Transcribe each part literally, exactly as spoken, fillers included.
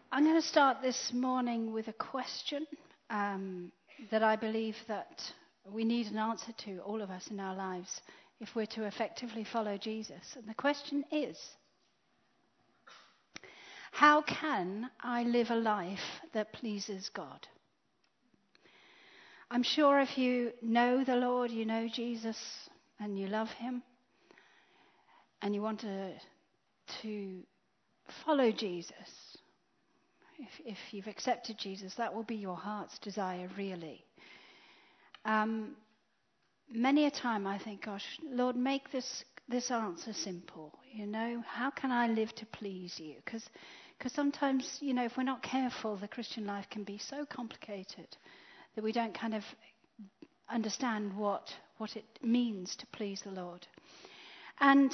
I'm going to start this morning with a question um, that I believe that we need an answer to, all of us in our lives, if we're to effectively follow Jesus. And the question is, how can I live a life that pleases God? I'm sure if you know the Lord, you know Jesus, and you love him, and you want to, to follow Jesus, If, if you've accepted Jesus, that will be your heart's desire, really. Um, many a time I think, gosh, Lord, make this this answer simple. You know, how can I live to please you? Because sometimes, you know, if we're not careful, the Christian life can be so complicated that we don't kind of understand what what it means to please the Lord. And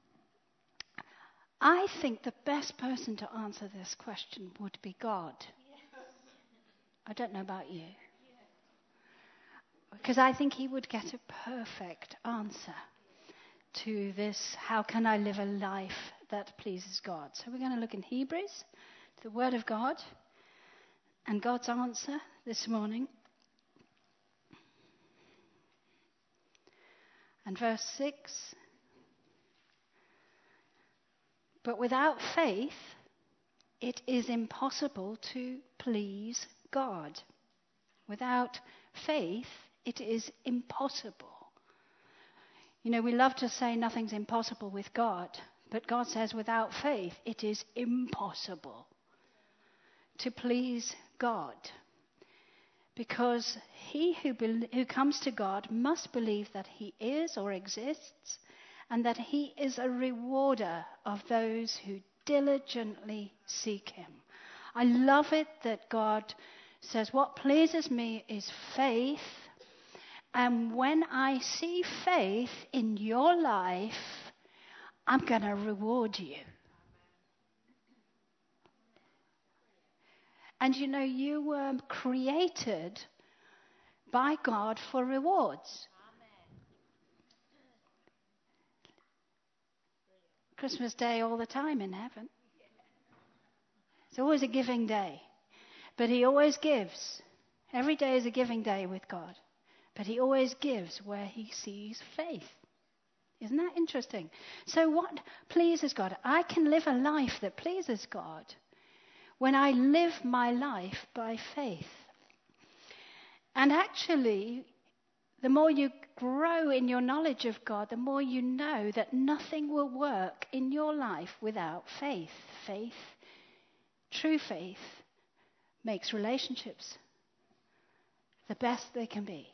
I think the best person to answer this question would be God. Yes. I don't know about you. Because I think he would get a perfect answer to this, how can I live a life that pleases God? So we're going to look in Hebrews, the Word of God, and God's answer this morning. And verse six. But without faith, it is impossible to please God. Without faith, it is impossible. You know, we love to say nothing's impossible with God, but God says without faith, it is impossible to please God. Because he who, be- who comes to God must believe that he is or exists, and that he is a rewarder of those who diligently seek him. I love it that God says, what pleases me is faith. And when I see faith in your life, I'm going to reward you. And you know, you were created by God for rewards. Christmas Day all the time in heaven. It's always a giving day. But he always gives. Every day is a giving day with God. But he always gives where he sees faith. Isn't that interesting? So what pleases God? I can live a life that pleases God when I live my life by faith. And actually, the more you grow in your knowledge of God, the more you know that nothing will work in your life without faith. Faith, true faith, makes relationships the best they can be.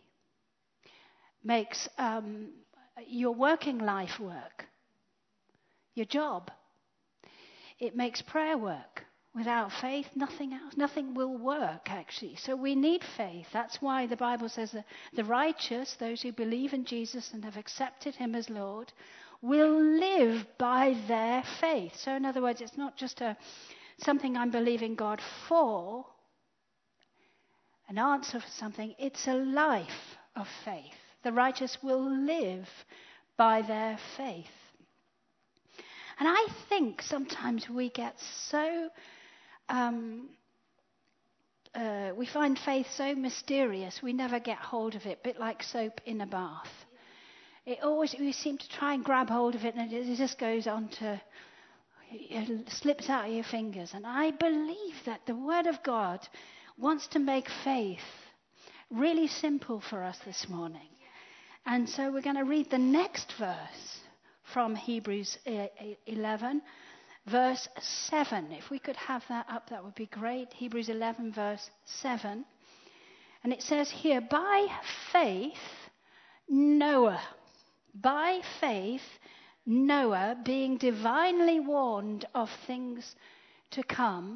Makes um, your working life work. Your job. It makes prayer work. Without faith, nothing else, nothing will work, actually. So we need faith. That's why the Bible says that the righteous, those who believe in Jesus and have accepted him as Lord, will live by their faith. So in other words, it's not just a something I'm believing God for, an answer for something. It's a life of faith. The righteous will live by their faith. And I think sometimes we get so... Um, uh, we find faith so mysterious, we never get hold of it, a bit like soap in a bath. It always, we seem to try and grab hold of it, and it just goes on to, it slips out of your fingers. And I believe that the Word of God wants to make faith really simple for us this morning. And so we're going to read the next verse from Hebrews eleven. Verse seven. If we could have that up, that would be great. Hebrews eleven, verse seven. And it says here, by faith, Noah, by faith, Noah, being divinely warned of things to come,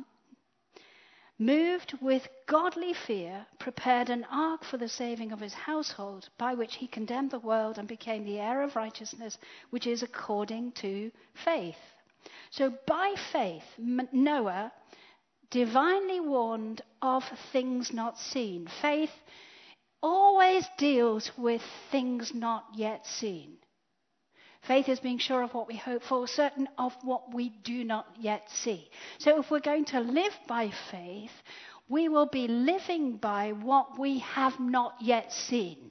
moved with godly fear, prepared an ark for the saving of his household, by which he condemned the world and became the heir of righteousness, which is according to faith. So by faith, Noah, divinely warned of things not seen. Faith always deals with things not yet seen. Faith is being sure of what we hope for, certain of what we do not yet see. So if we're going to live by faith, we will be living by what we have not yet seen.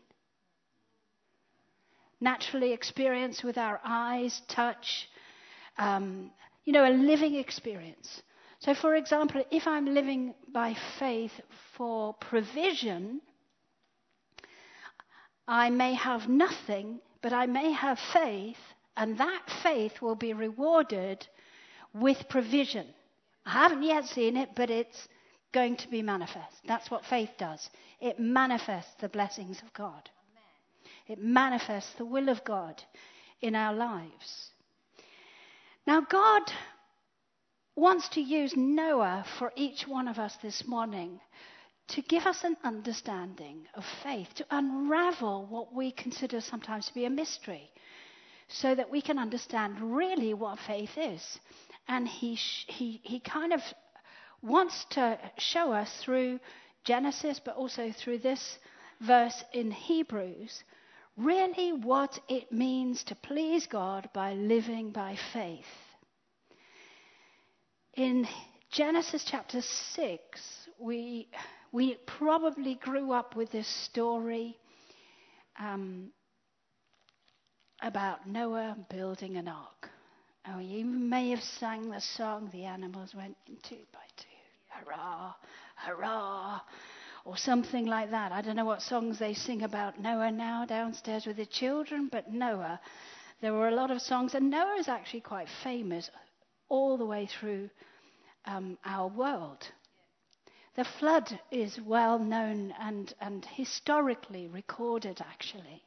Naturally experienced with our eyes, touch, um, you know, a living experience. So for example, if I'm living by faith for provision, I may have nothing, but I may have faith, and that faith will be rewarded with provision. I haven't yet seen it, but it's going to be manifest. That's what faith does. It manifests the blessings of God. It manifests the will of God in our lives. Now, God wants to use Noah for each one of us this morning to give us an understanding of faith, to unravel what we consider sometimes to be a mystery, so that we can understand really what faith is. And he sh- he he kind of wants to show us through Genesis, but also through this verse in Hebrews, really what it means to please God by living by faith. In Genesis chapter six, we we probably grew up with this story um, about Noah building an ark. Oh, you may have sang the song, "The animals went in two by two, hurrah, hurrah," or something like that. I don't know what songs they sing about Noah now downstairs with the children, but Noah, there were a lot of songs, and Noah is actually quite famous all the way through um, our world. The flood is well known and, and historically recorded, actually.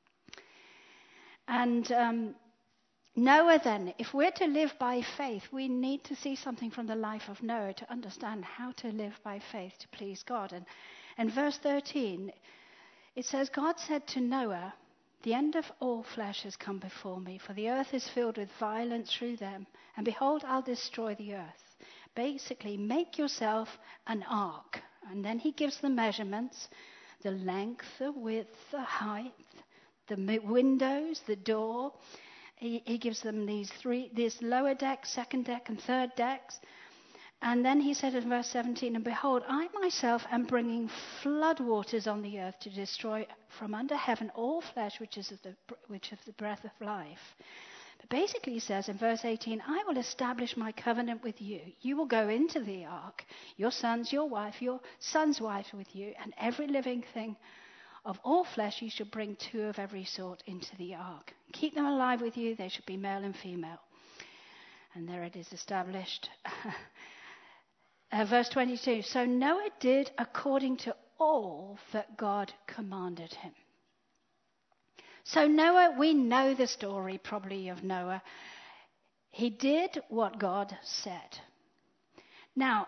And um, Noah then, if we're to live by faith, we need to see something from the life of Noah to understand how to live by faith to please God. And in verse thirteen, it says, God said to Noah, "The end of all flesh has come before me, for the earth is filled with violence through them. And behold, I'll destroy the earth." Basically, make yourself an ark. And then he gives the measurements, the length, the width, the height, the windows, the door. He, he gives them these three, this lower deck, second deck, and third decks. And then he said in verse seventeen, "And behold, I myself am bringing flood waters on the earth to destroy from under heaven all flesh which is of the, which is the breath of life." But basically he says in verse eighteen, "I will establish my covenant with you. You will go into the ark, your sons, your wife, your son's wife with you, and every living thing of all flesh you shall bring two of every sort into the ark. Keep them alive with you. They should be male and female." And there it is established. uh, verse twenty-two, "So Noah did according to all that God commanded him." So Noah, we know the story probably of Noah. He did what God said. Now,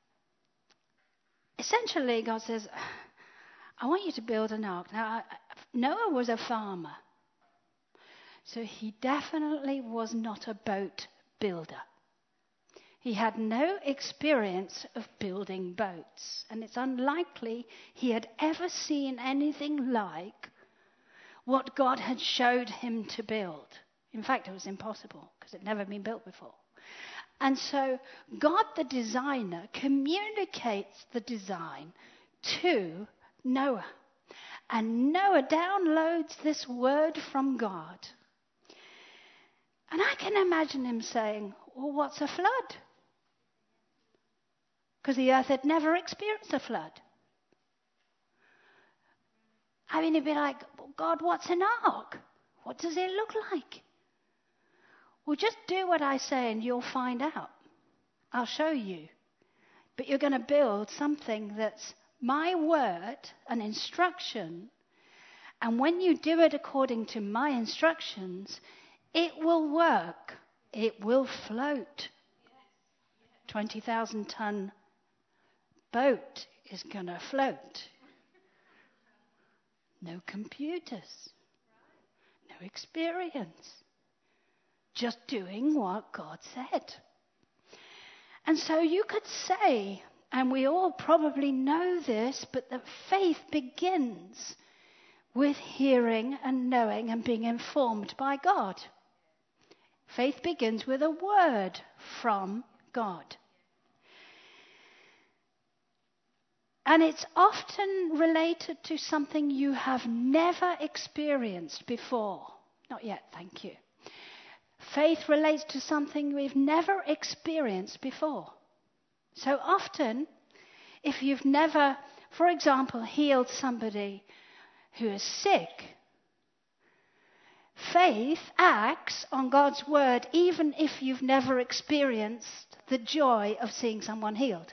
essentially God says, "I want you to build an ark." Now, Noah was a farmer, so he definitely was not a boat builder. He had no experience of building boats, and it's unlikely he had ever seen anything like what God had showed him to build. In fact, it was impossible because it had never been built before. And so God, the designer, communicates the design to Noah. And Noah downloads this word from God. And I can imagine him saying, "Well, what's a flood?" Because the earth had never experienced a flood. I mean, he'd be like, "God, what's an ark? What does it look like?" "Well, just do what I say and you'll find out. I'll show you. But you're going to build something that's my word, an instruction. And when you do it according to my instructions, it will work. It will float. twenty thousand ton boat is going to float. No computers. No experience. Just doing what God said. And so you could say, and we all probably know this, but that faith begins with hearing and knowing and being informed by God. Faith begins with a word from God. And it's often related to something you have never experienced before. Not yet, thank you. Faith relates to something we've never experienced before. So often, if you've never, for example, healed somebody who is sick, faith acts on God's word even if you've never experienced the joy of seeing someone healed.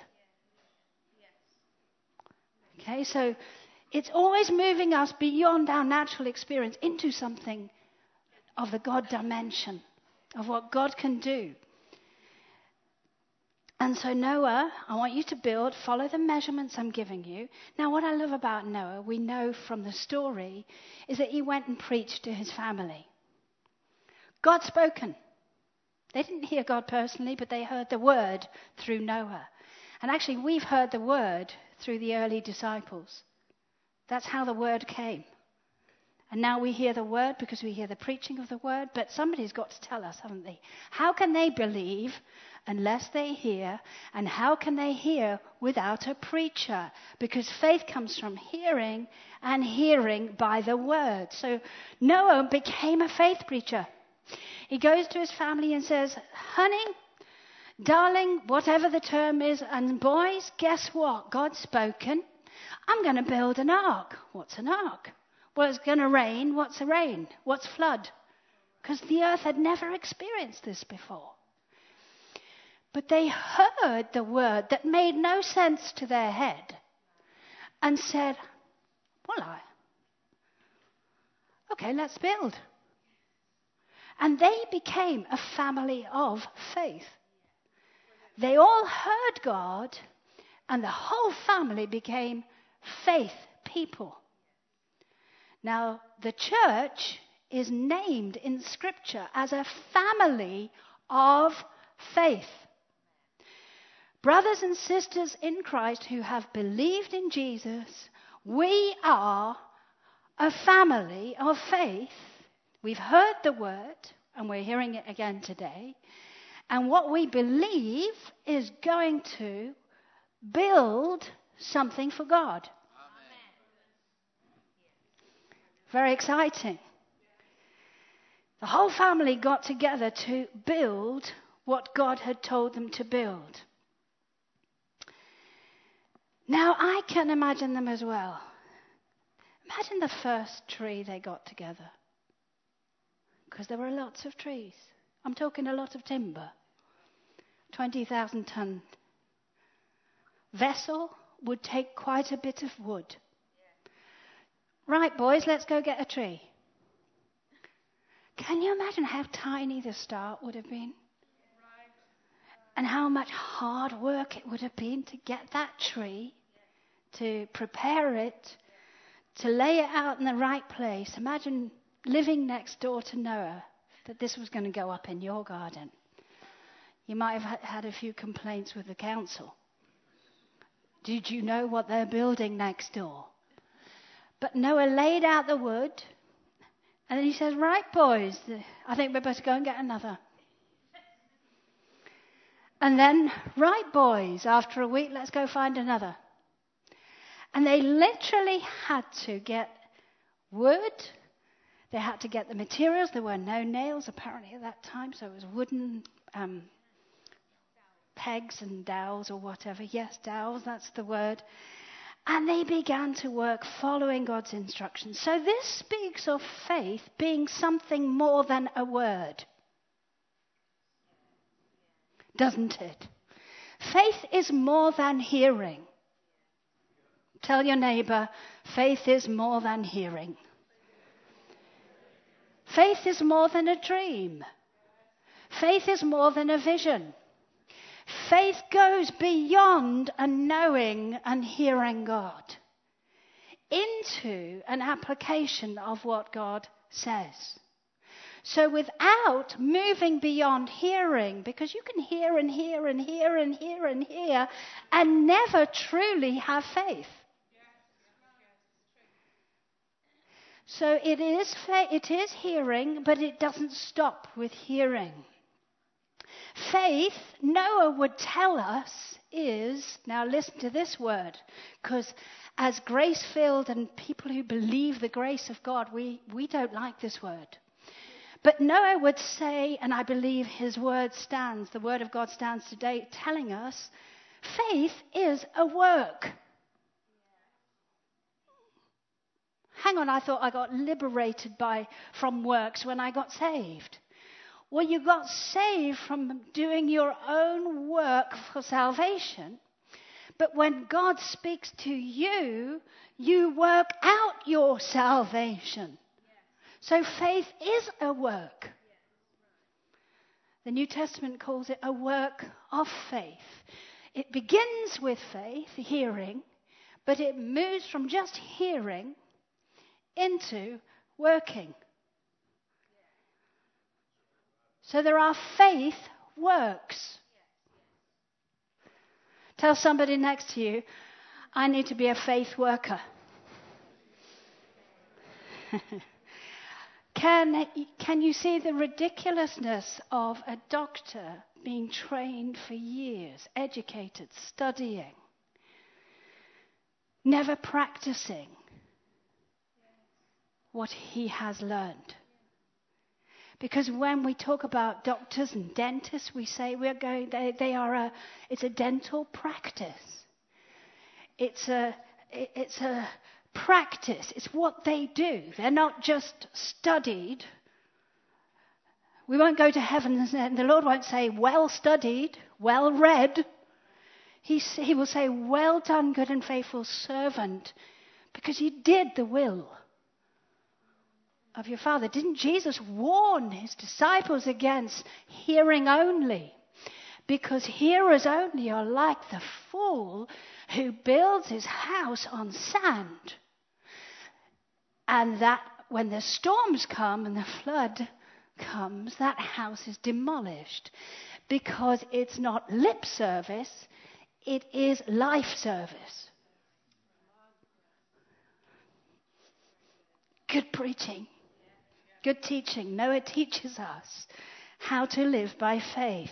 Okay, so it's always moving us beyond our natural experience into something of the God dimension, of what God can do. And so Noah, I want you to build, follow the measurements I'm giving you. Now, what I love about Noah, we know from the story, is that he went and preached to his family. God spoken. They didn't hear God personally, but they heard the word through Noah. And actually, we've heard the word through the early disciples. That's how the word came. And now we hear the word because we hear the preaching of the word, but somebody's got to tell us, haven't they? How can they believe unless they hear? And how can they hear without a preacher? Because faith comes from hearing, and hearing by the word. So Noah became a faith preacher. He goes to his family and says, honey, darling, whatever the term is, and boys, guess what? God's spoken. I'm going to build an ark. What's an ark? Well, it's going to rain. What's a rain? What's flood? Because the earth had never experienced this before. But they heard the word that made no sense to their head and said, well, I, okay, let's build. And they became a family of faith. They all heard God, and the whole family became faith people. Now, the church is named in Scripture as a family of faith. Brothers and sisters in Christ who have believed in Jesus, we are a family of faith. We've heard the word, and we're hearing it again today. And what we believe is going to build something for God. Amen. Very exciting. The whole family got together to build what God had told them to build. Now, I can imagine them as well. Imagine the first tree they got together. Because there were lots of trees. I'm talking a lot of timber. twenty thousand ton vessel would take quite a bit of wood. Right, boys, let's go get a tree. Can you imagine how tiny the start would have been? And how much hard work it would have been to get that tree, to prepare it, to lay it out in the right place. Imagine living next door to Noah, that this was going to go up in your garden. You might have had a few complaints with the council. Did you know what they're building next door? But Noah laid out the wood, and then he says, right, boys, I think we better go and get another. And then, right, boys, after a week, let's go find another. And they literally had to get wood. They had to get the materials. There were no nails, apparently, at that time, so it was wooden um, pegs and dowels or whatever. Yes, dowels, that's the word. And they began to work following God's instructions. So this speaks of faith being something more than a word. Doesn't it? Faith is more than hearing. Tell your neighbor, faith is more than hearing. Faith is more than a dream. Faith is more than a vision. Faith goes beyond a knowing and hearing God into an application of what God says. So without moving beyond hearing, because you can hear and hear and hear and hear and hear and never truly have faith. So it is fa- it is hearing, but it doesn't stop with hearing. Faith, Noah would tell us, is, now listen to this word, because as grace-filled and people who believe the grace of God, we, we don't like this word. But Noah would say, and I believe his word stands, the word of God stands today, telling us, faith is a work. Hang on, I thought I got liberated by from works when I got saved. Well, you got saved from doing your own work for salvation. But when God speaks to you, you work out your salvation. So faith is a work. The New Testament calls it a work of faith. It begins with faith, hearing, but it moves from just hearing into working. So there are faith works. Tell somebody next to you, I need to be a faith worker. Can, can you see the ridiculousness of a doctor being trained for years, educated, studying, never practicing what he has learned? Because when we talk about doctors and dentists, we say we're going, they, they are a, it's a dental practice. It's a, it's a practice. It's what they do. They're not just studied. We won't go to heaven and the Lord won't say, well studied, well read. He, he will say, well done, good and faithful servant, because you did the will of your Father. Didn't Jesus warn his disciples against hearing only? Because hearers only are like the fool who builds his house on sand. And that when the storms come and the flood comes, that house is demolished. Because it's not lip service, it is life service. Good preaching. Good teaching. Noah teaches us how to live by faith.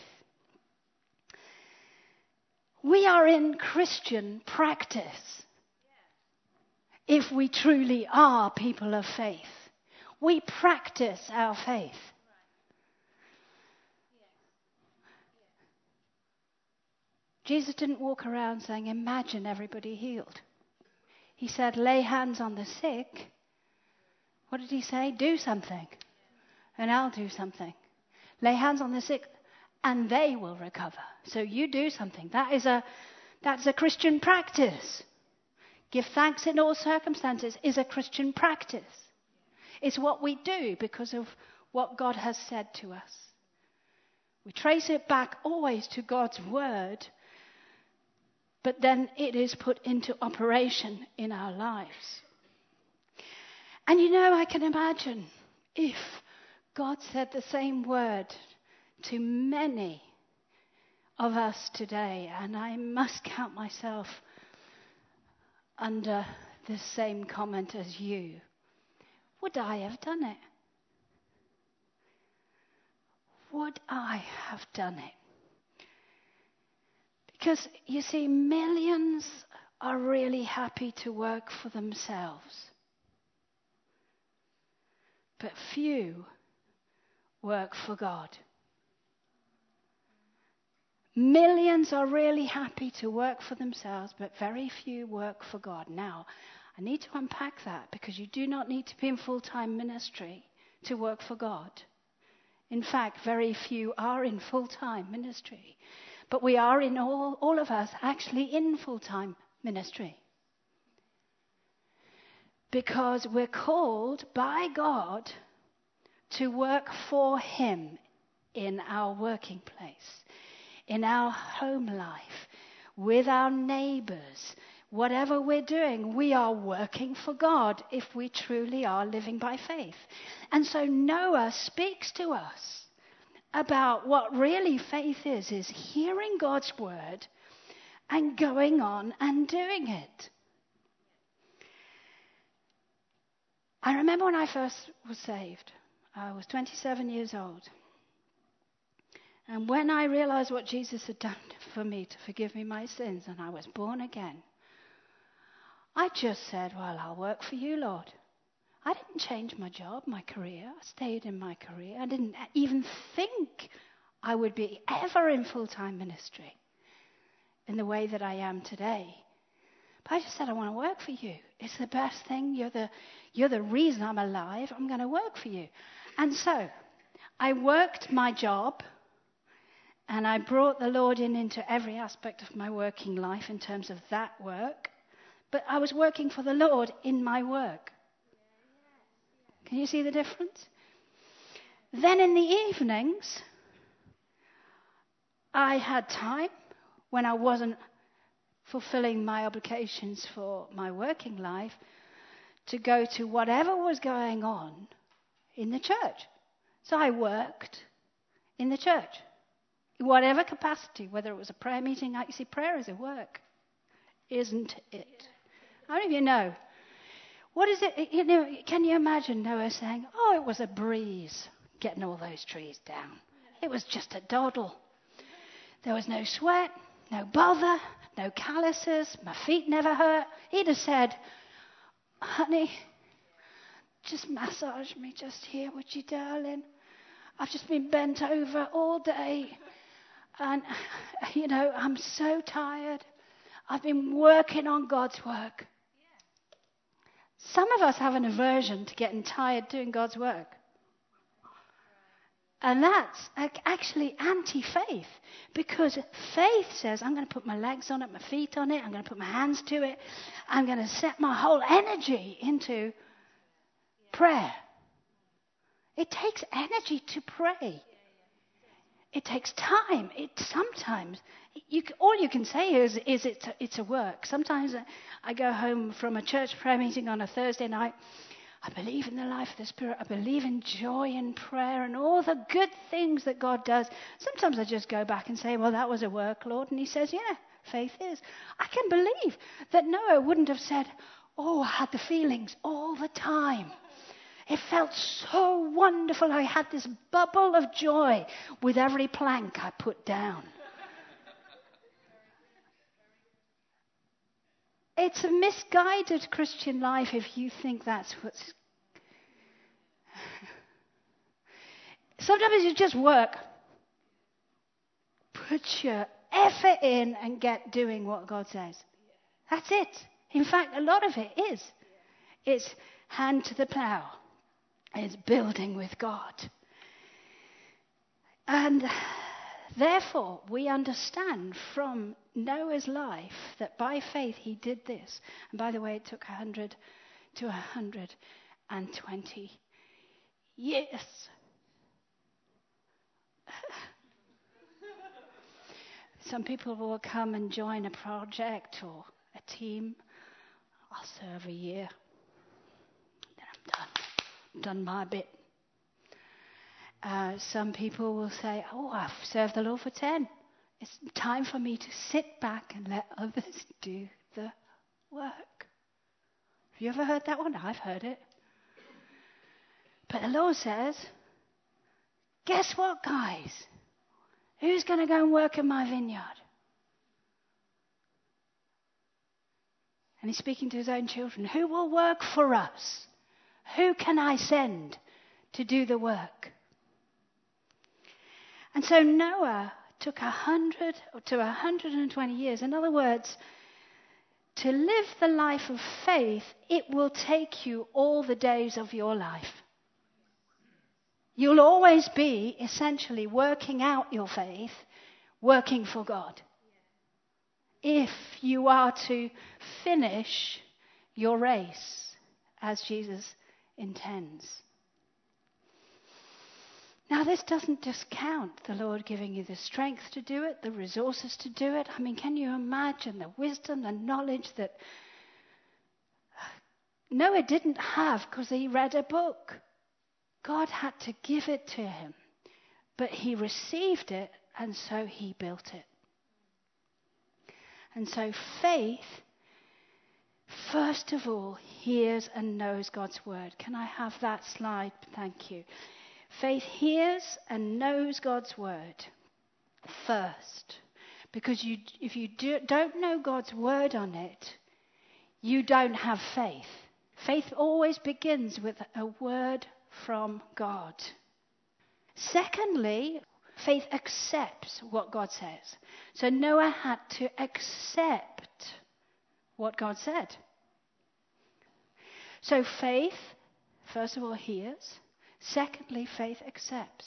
We are in Christian practice if we truly are people of faith. We practice our faith. Jesus didn't walk around saying, imagine everybody healed. He said, lay hands on the sick. What did he say? Do something, and I'll do something. Lay hands on the sick, and they will recover. So you do something. That is a, that's a Christian practice. Give thanks in all circumstances is a Christian practice. It's what we do because of what God has said to us. We trace it back always to God's word, but then it is put into operation in our lives. And you know, I can imagine if God said the same word to many of us today, and I must count myself under the same comment as you, would I have done it? Would I have done it? Because, you see, millions are really happy to work for themselves. But few work for God. Millions are really happy to work for themselves, but very few work for God. Now, I need to unpack that because you do not need to be in full-time ministry to work for God. In fact, very few are in full-time ministry. But we are in all, all of us actually in full-time ministry. Because we're called by God to work for him in our working place, in our home life, with our neighbors. Whatever we're doing, we are working for God if we truly are living by faith. And so Noah speaks to us about what really faith is, is hearing God's word and going on and doing it. I remember when I first was saved, I was twenty-seven years old. And when I realized what Jesus had done for me to forgive me my sins and I was born again, I just said, well, I'll work for you, Lord. I didn't change my job, my career. I stayed in my career. I didn't even think I would be ever in full-time ministry in the way that I am today. But I just said, I want to work for you. It's the best thing. You're the, you're the reason I'm alive. I'm going to work for you. And so I worked my job, and I brought the Lord in into every aspect of my working life in terms of that work. But I was working for the Lord in my work. Can you see the difference? Then in the evenings, I had time when I wasn't fulfilling my obligations for my working life to go to whatever was going on in the church. So I worked in the church, in whatever capacity, whether it was a prayer meeting. You see, prayer is a work, isn't it? How many of you know? What is it? You know, can you imagine Noah saying, oh, it was a breeze getting all those trees down. It was just a doddle. There was no sweat, no bother, no calluses. My feet never hurt. He'd have said, honey, just massage me just here, would you, darling? I've just been bent over all day. And, you know, I'm so tired. I've been working on God's work. Some of us have an aversion to getting tired doing God's work. And that's actually anti-faith, because faith says, I'm going to put my legs on it, my feet on it, I'm going to put my hands to it, I'm going to set my whole energy into prayer. It takes energy to pray. It takes time. It sometimes, you, all you can say is, is it's, a, it's a work. Sometimes I go home from a church prayer meeting on a Thursday night. I believe in the life of the Spirit. I believe in joy in prayer and all the good things that God does. Sometimes I just go back and say, well, that was a work, Lord. And he says, yeah, faith is. I can believe that Noah wouldn't have said, oh, I had the feelings all the time. It felt so wonderful. I had this bubble of joy with every plank I put down. It's a misguided Christian life if you think that's what's... Sometimes you just work. Put your effort in and get doing what God says. That's it. In fact, a lot of it is. It's hand to the plow. It's building with God. And therefore, we understand from Noah's life that by faith he did this. And by the way, it took one hundred to one hundred twenty years. Some people will come and join a project or a team. I'll serve a year. Then I'm done. I've done my bit. Uh, some people will say, oh, I've served the Lord for ten. It's time for me to sit back and let others do the work. Have you ever heard that one? I've heard it. But the Lord says, guess what, guys? Who's going to go and work in my vineyard? And he's speaking to his own children. Who will work for us? Who can I send to do the work? And so Noah took one hundred to one hundred twenty years. In other words, to live the life of faith, it will take you all the days of your life. You'll always be essentially working out your faith, working for God. If you are to finish your race as Jesus intends. Now, this doesn't discount the Lord giving you the strength to do it, the resources to do it. I mean, can you imagine the wisdom, the knowledge that Noah didn't have because he read a book? God had to give it to him. But he received it, and so he built it. And so faith, first of all hears and knows God's word. Can I have that slide? Thank you. Faith hears and knows God's word first. Because you, if you do, don't know God's word on it, you don't have faith. Faith always begins with a word from God. Secondly, faith accepts what God says. So Noah had to accept what God said. So faith, first of all, hears. Secondly, faith accepts.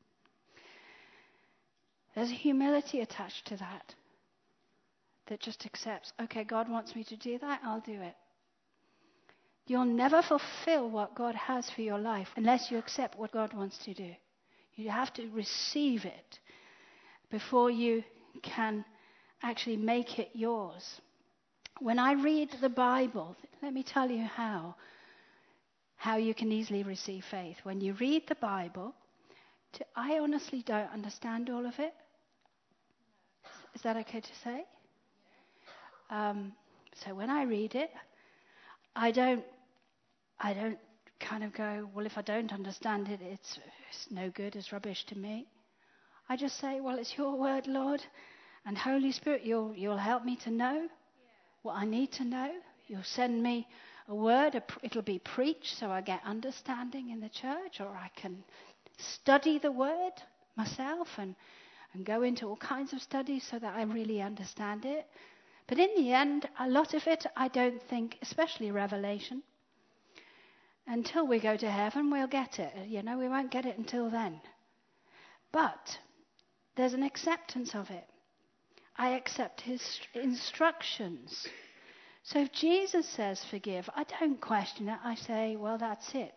There's a humility attached to that. That just accepts, okay, God wants me to do that, I'll do it. You'll never fulfill what God has for your life unless you accept what God wants to do. You have to receive it before you can actually make it yours. When I read the Bible, let me tell you how, how you can easily receive faith. When you read the Bible, to, I honestly don't understand all of it. Is that okay to say? Um, so when I read it, I don't, I don't kind of go, well, if I don't understand it, it's, it's no good, it's rubbish to me. I just say, well, it's your word, Lord, and Holy Spirit, you'll, you'll help me to know what I need to know. You'll send me a word, a, it'll be preached so I get understanding in the church, or I can study the word myself and, and go into all kinds of studies so that I really understand it. But in the end, a lot of it, I don't think, especially Revelation, until we go to heaven, we'll get it. You know, we won't get it until then. But there's an acceptance of it. I accept his instructions. So if Jesus says forgive, I don't question it. I say, well, that's it.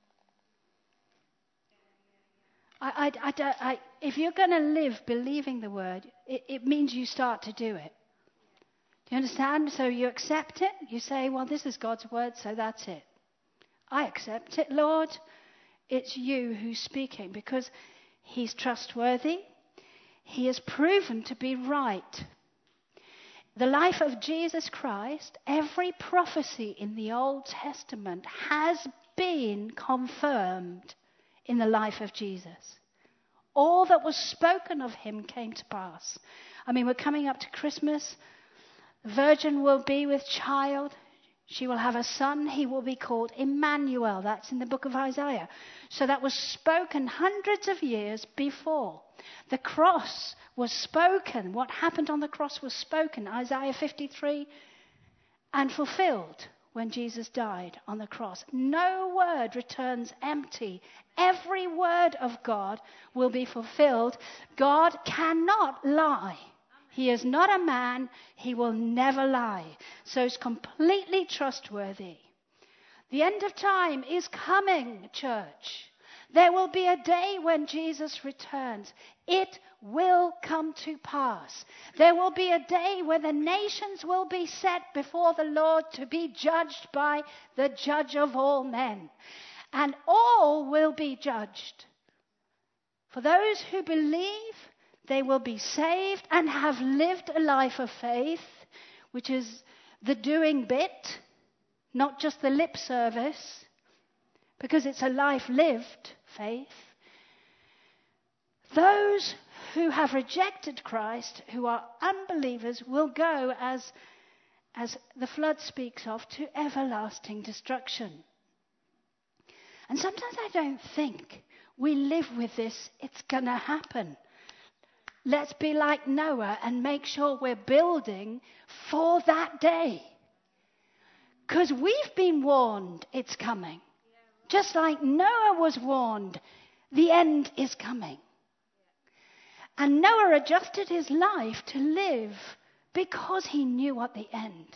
I, I, I don't, I, if you're going to live believing the word, it, it means you start to do it. Do you understand? So you accept it. You say, well, this is God's word, so that's it. I accept it, Lord. It's you who's speaking because he's trustworthy. He is proven to be right. The life of Jesus Christ, every prophecy in the Old Testament has been confirmed in the life of Jesus. All that was spoken of him came to pass. I mean, we're coming up to Christmas. The virgin will be with child. She will have a son. He will be called Emmanuel. That's in the book of Isaiah. So that was spoken hundreds of years before. The cross was spoken. What happened on the cross was spoken. Isaiah fifty-three, and fulfilled when Jesus died on the cross. No word returns empty. Every word of God will be fulfilled. God cannot lie. He is not a man. He will never lie. So it's completely trustworthy. The end of time is coming, church. There will be a day when Jesus returns. It will come to pass. There will be a day when the nations will be set before the Lord to be judged by the judge of all men. And all will be judged. For those who believe, they will be saved and have lived a life of faith, which is the doing bit, not just the lip service, because it's a life lived faith. Those who have rejected Christ, who are unbelievers, will go, as, as the flood speaks of, to everlasting destruction. And sometimes I don't think we live with this, it's going to happen. Let's be like Noah and make sure we're building for that day. Because we've been warned it's coming. Just like Noah was warned, the end is coming. And Noah adjusted his life to live because he knew what the end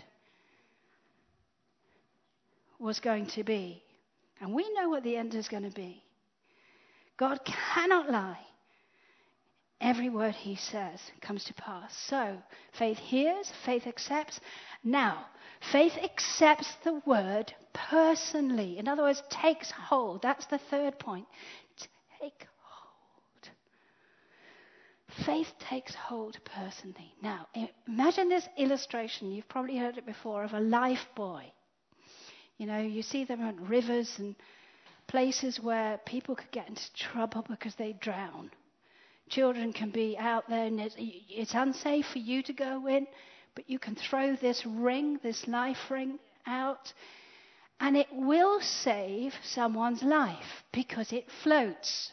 was going to be. And we know what the end is going to be. God cannot lie. Every word he says comes to pass. So, faith hears, faith accepts. Now, faith accepts the word personally. In other words, takes hold. That's the third point. Take hold. faith takes hold personally. Now, imagine this illustration. You've probably heard it before, of a life buoy. You know, you see them at rivers and places where people could get into trouble because they drown. Children can be out there and it's, it's unsafe for you to go in, but you can throw this ring, this life ring out, and it will save someone's life because it floats.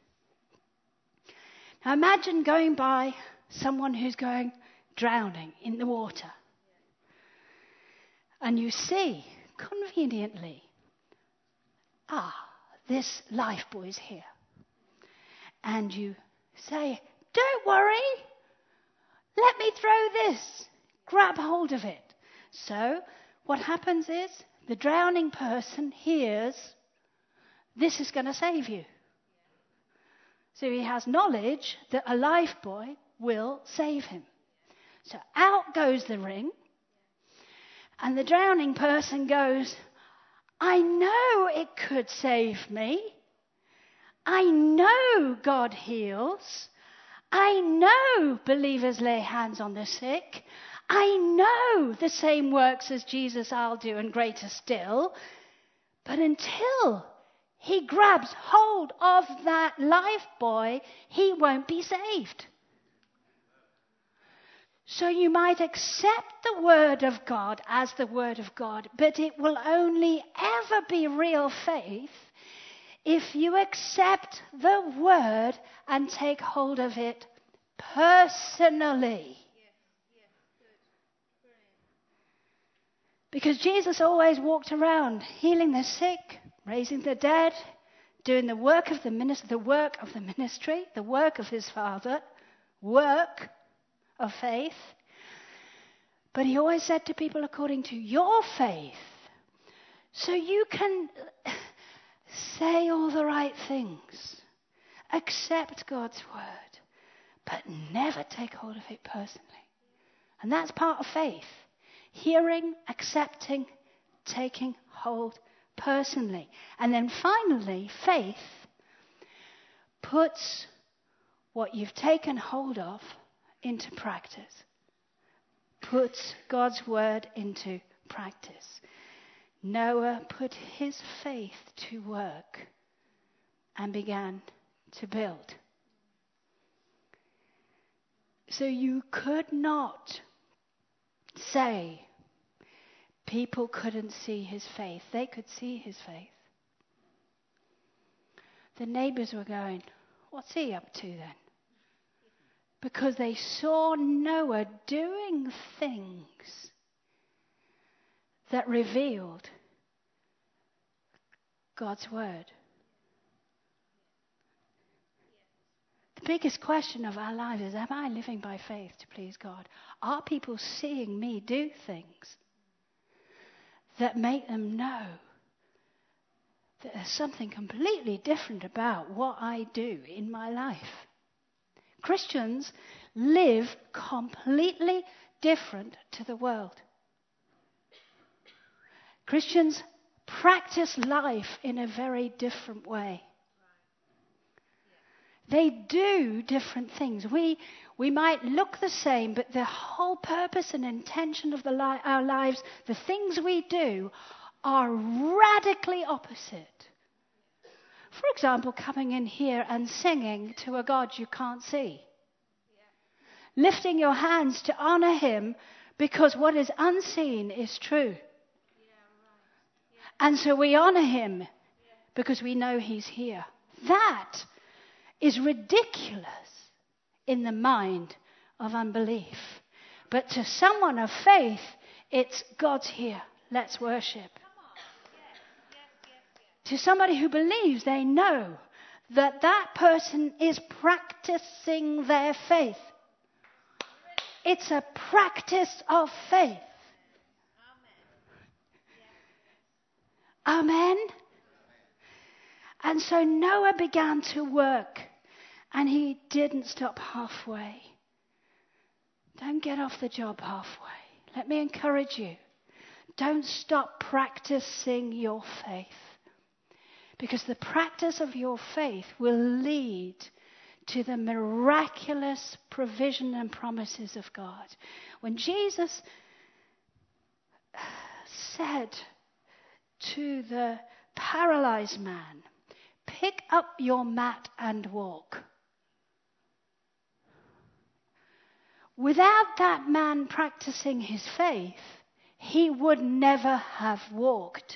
Now imagine going by someone who's going drowning in the water. And you see, conveniently, ah, this life buoy is here. And you say, don't worry, let me throw this. Grab hold of it. So what happens is the drowning person hears, this is going to save you. So he has knowledge that a life buoy will save him. So out goes the ring. And the drowning person goes, I know it could save me. I know God heals. I know believers lay hands on the sick. I know the same works as Jesus I'll do and greater still. But until he grabs hold of that life buoy, he won't be saved. So you might accept the word of God as the word of God, but it will only ever be real faith if you accept the word and take hold of it personally. Because Jesus always walked around healing the sick, raising the dead, doing the work of the ministry, the work of the ministry, the work of his Father, work of faith. But he always said to people, according to your faith. So you can say all the right things, accept God's word, but never take hold of it personally. And that's part of faith. Hearing, accepting, taking hold personally. And then finally, faith puts what you've taken hold of into practice. Puts God's word into practice. Noah put his faith to work and began to build. So you could not say people couldn't see his faith. They could see his faith. The neighbors were going, what's he up to then? Because they saw Noah doing things that revealed God's word. The biggest question of our lives is, am I living by faith to please God? Are people seeing me do things that make them know that there's something completely different about what I do in my life? Christians live completely different to the world. Christians practice life in a very different way. They do different things. We we might look the same, but the whole purpose and intention of the li- our lives, the things we do, are radically opposite. For example, coming in here and singing to a God you can't see. Yeah. Lifting your hands to honor him because what is unseen is true. Yeah, right. Yeah. And so we honor him yeah. because we know he's here. That is ridiculous in the mind of unbelief. But to someone of faith, it's God's here. Let's worship. To somebody who believes, they know that that person is practicing their faith. It's a practice of faith. Amen. And so Noah began to work, and he didn't stop halfway. Don't get off the job halfway. Let me encourage you. Don't stop practicing your faith. Because the practice of your faith will lead to the miraculous provision and promises of God. When Jesus said to the paralyzed man, "Pick up your mat and walk," without that man practicing his faith, he would never have walked.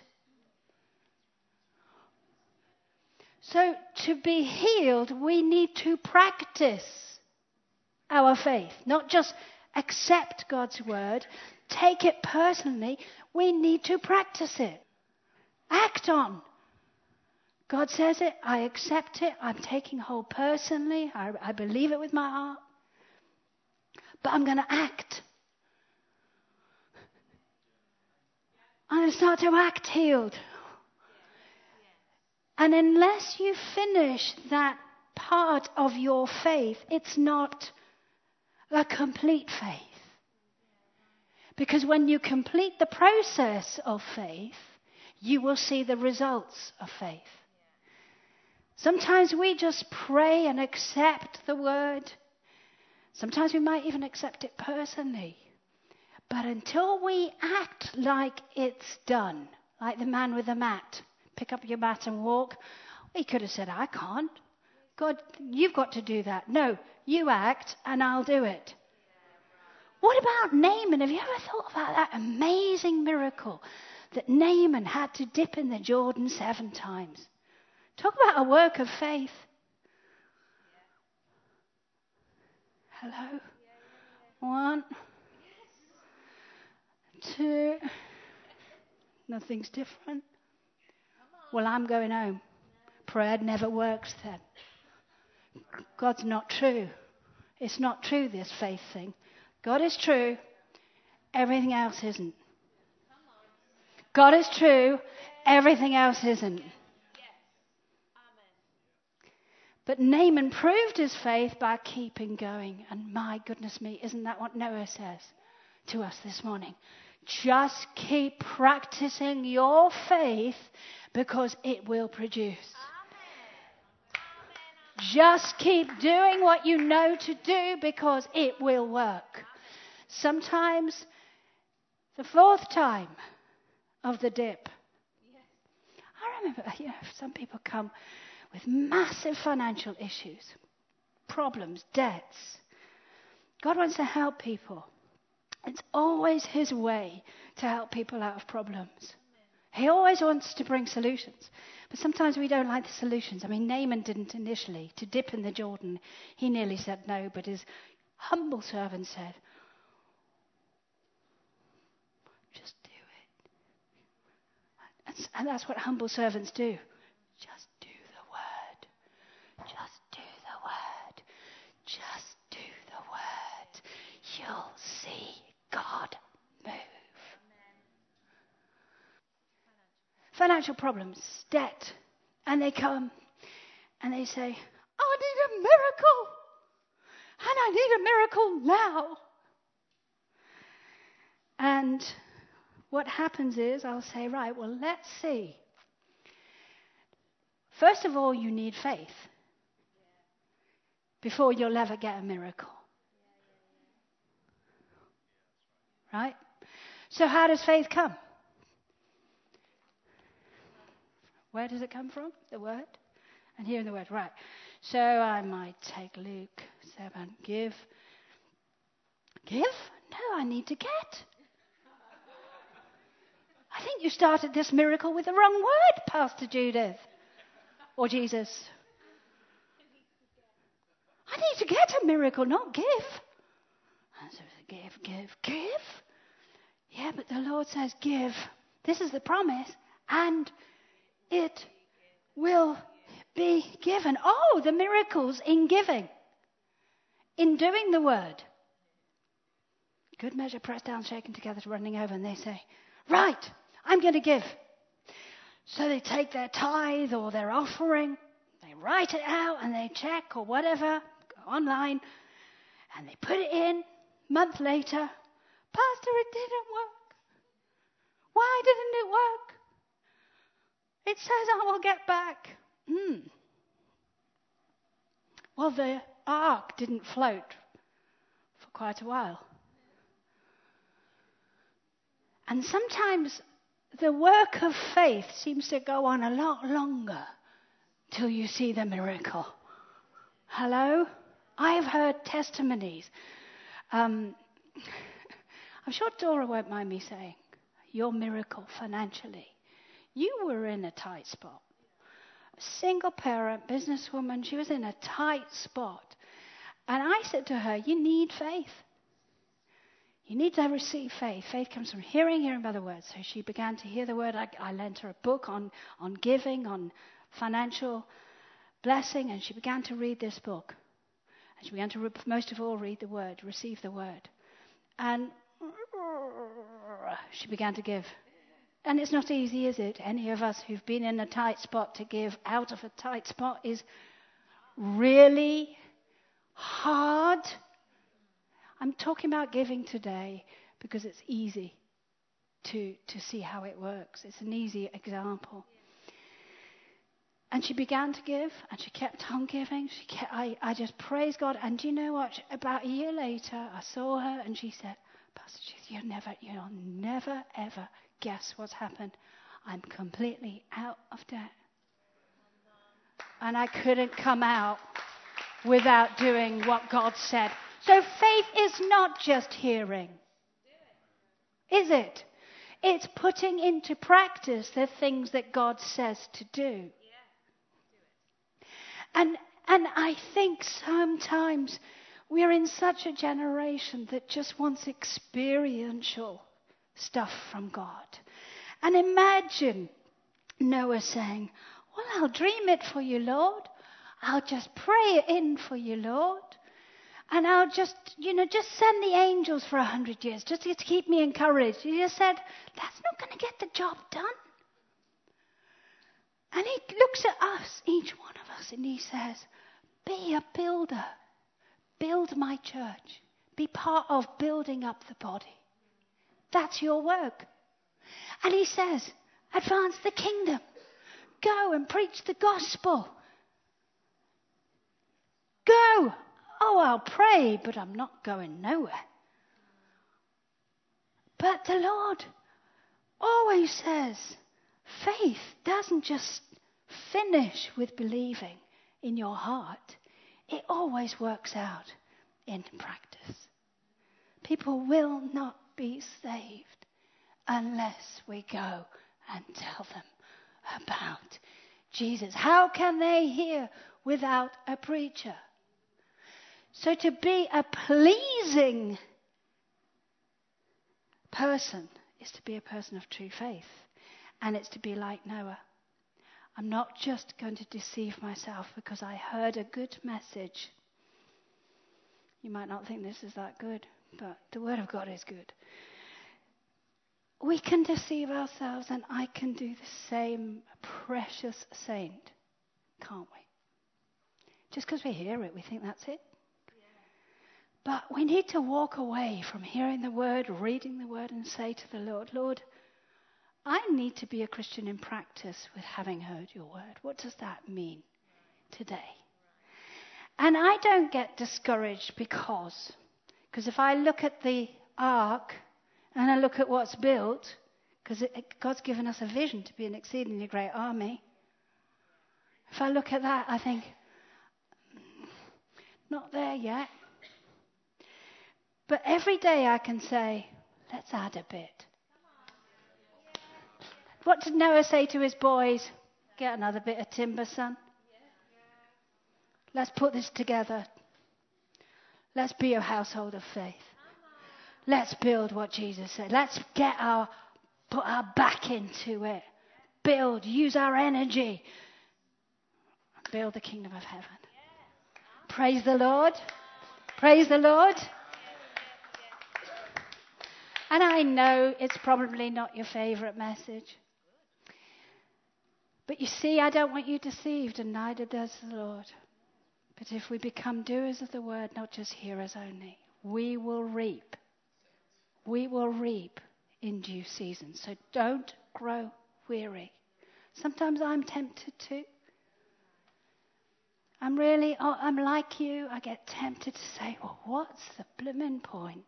So to be healed, we need to practice our faith, not just accept God's word, take it personally. We need to practice it. Act on. God says it, I accept it, I'm taking hold personally, I, I believe it with my heart, but I'm going to act. I'm going to start to act healed. And unless you finish that part of your faith, it's not a complete faith. Because when you complete the process of faith, you will see the results of faith. Sometimes we just pray and accept the word. Sometimes we might even accept it personally. But until we act like it's done, like the man with the mat, pick up your mat and walk, he could have said, I can't. God, you've got to do that. No, you act and I'll do it. What about Naaman? Have you ever thought about that amazing miracle that Naaman had to dip in the Jordan seven times? Talk about a work of faith. Hello? One. Two. Nothing's different. Well, I'm going home. Prayer never works then. God's not true. It's not true, this faith thing. God is true. Everything else isn't. God is true. Everything else isn't. But Naaman proved his faith by keeping going. And my goodness me, isn't that what Noah says to us this morning? Just keep practicing your faith because it will produce. Just keep doing what you know to do because it will work. Sometimes the fourth time of the dip. I remember, you know, some people come with massive financial issues, problems, debts. God wants to help people. It's always his way to help people out of problems. He always wants to bring solutions. But sometimes we don't like the solutions. I mean, Naaman didn't initially. To dip in the Jordan, he nearly said no, but his humble servant said, just do it. And, and that's what humble servants do. Just do the word. Just do the word. Just do the word. You'll see God move. Financial problems, debt, and they come and they say, I need a miracle, and I need a miracle now. And what happens is I'll say, right, well, let's see. First of all, you need faith before you'll ever get a miracle. Right? So how does faith come? Where does it come from? The word. And hearing the word. Right. So I might take Luke seven. Give. Give? No, I need to get. I think you started this miracle with the wrong word, Pastor Judith. Or Jesus. I need to get a miracle, not give. And so give, give, give. Yeah, but the Lord says give. This is the promise. And it will be given. Oh, the miracles in giving. In doing the word. Good measure, pressed down, shaken together, running over. And they say, right, I'm going to give. So they take their tithe or their offering. They write it out and they check or whatever. Go online. And they put it in. Month later. Pastor, it didn't work. Why didn't it work? It says I will get back. Hmm. Well, the ark didn't float for quite a while. And sometimes the work of faith seems to go on a lot longer till you see the miracle. Hello? I've heard testimonies. Um, I'm sure Dora won't mind me saying, your miracle financially. You were in a tight spot. Single parent, businesswoman, she was in a tight spot. And I said to her, you need faith. You need to receive faith. Faith comes from hearing, hearing by the word. So she began to hear the word. I, I lent her a book on, on giving, on financial blessing, and she began to read this book. And she began to, re- most of all, read the word, receive the word. And she began to give. And it's not easy, is it? Any of us who've been in a tight spot to give out of a tight spot is really hard. I'm talking about giving today because it's easy to, to see how it works. It's an easy example. And she began to give, and she kept on giving. She kept, I, I just praised God. And do you know what? About a year later, I saw her, and she said, Pastor, you'll never, you'll never, ever guess what's happened. I'm completely out of debt. And I couldn't come out without doing what God said. So faith is not just hearing, is it? It's putting into practice the things that God says to do. And and I think sometimes we're in such a generation that just wants experiential stuff from God. And imagine Noah saying, well, I'll dream it for you, Lord. I'll just pray it in for you, Lord. And I'll just, you know, just send the angels for a hundred years just to keep me encouraged. He just said, that's not going to get the job done. And he looks at us, each one of us, and he says, be a builder. Build my church. Be part of building up the body. That's your work. And he says, advance the kingdom. Go and preach the gospel. Go. Oh, I'll pray, but I'm not going nowhere. But the Lord always says, faith doesn't just finish with believing in your heart. It always works out in practice. People will not be saved unless we go and tell them about Jesus. How can they hear without a preacher? So to be a pleasing person is to be a person of true faith. And it's to be like Noah. I'm not just going to deceive myself because I heard a good message. You might not think this is that good, but the Word of God is good. We can deceive ourselves, and I can do the same, precious saint, can't we? Just because we hear it, we think that's it. But we need to walk away from hearing the word, reading the word, and say to the Lord, Lord, I need to be a Christian in practice with having heard your word. What does that mean today? And I don't get discouraged because, because if I look at the ark and I look at what's built, because God's given us a vision to be an exceedingly great army. If I look at that, I think, not there yet. But every day I can say, let's add a bit. What did Noah say to his boys? Get another bit of timber, son. Let's put this together. Let's be a household of faith. Let's build what Jesus said. Let's get our, put our back into it. Build, use our energy. Build the kingdom of heaven. Praise the Lord. Praise the Lord. And I know it's probably not your favorite message. But you see, I don't want you deceived, and neither does the Lord. But if we become doers of the word, not just hearers only, we will reap. We will reap in due season. So don't grow weary. Sometimes I'm tempted to. I'm really, oh, I'm like you. I get tempted to say, well, what's the blooming point?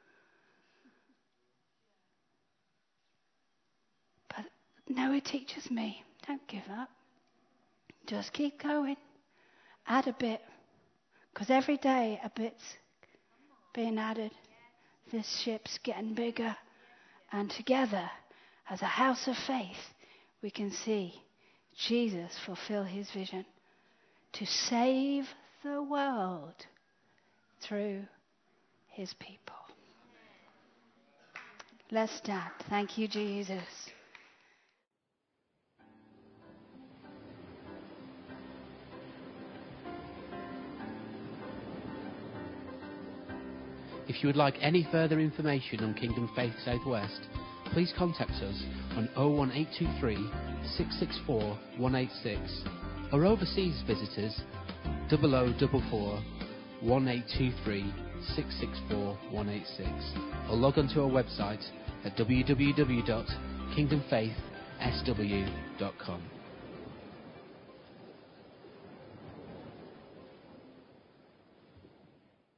But no, it teaches me, don't give up. Just keep going. Add a bit. Because every day a bit's being added. This ship's getting bigger. And together, as a house of faith, we can see Jesus fulfill his vision to save the world through his people. Let's stand. Thank you, Jesus. If you would like any further information on Kingdom Faith Southwest, please contact us on oh one eight two three, six six four, one eight six, or overseas visitors double oh double four, one eight two three, six six four, one eight six, or log on to our website at w w w dot kingdom faith s w dot com.